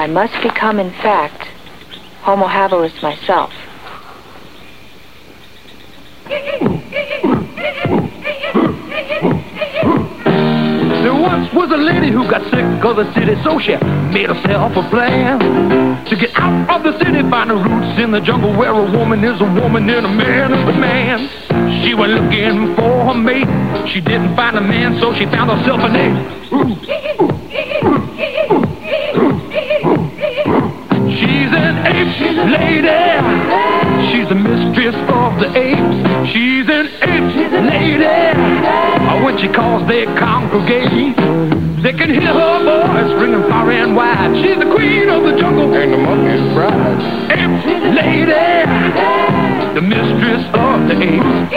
I must become, in fact, Homo habilis myself. There once was a lady who got sick of the city, so she made herself a plan to get out of the city, find her roots in the jungle, where a woman is a woman and a man is a man. She went looking for her mate. She didn't find a man, so she found herself an ape. She's an ape lady. She's the mistress of the apes. She's an ape lady. When she calls, they congregate. They can hear her voice ringing far and wide. She's the queen of the jungle and the monkey's bride. Ape lady, the mistress of the apes.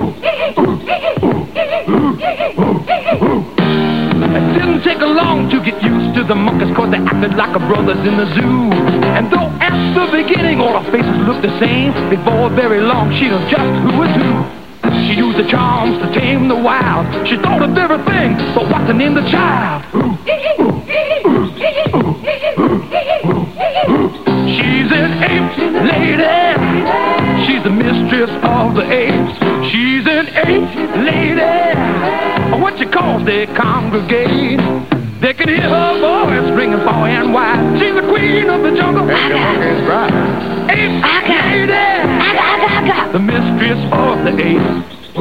It didn't take her long to get used to the monkeys, 'cause they acted like her brothers in the zoo. And though at the beginning all her faces looked the same, before very long she knew just who was who. She used the charms to tame the wild. She thought of everything, but what to name the child? She's an ape lady. She's the mistress of the apes. She's an ape lady. What she calls, they congregate. They can hear her voice ringing far and wide. She's the queen of the jungle and the monkey's bride. Ape lady, the mistress of the apes.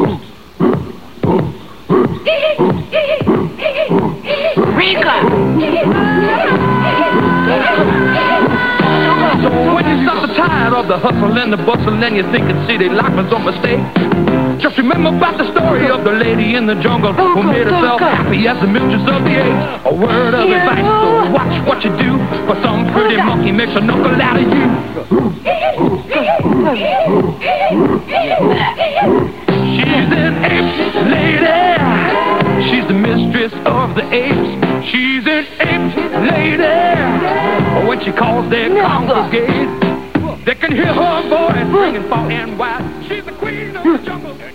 Rika! So when you stop the tired of the hustle and the bustle and you think that city life is a mistake, just remember about the story of the lady in the jungle who made herself happy as the mistress of the apes. A word of advice, so watch what you do, for some pretty monkey makes a knuckle out of you. She's an ape lady. She's the mistress of the apes. She's an ape lady. When she calls, they congregate. They can hear her voice ringing far and wide. She's the queen of the jungle.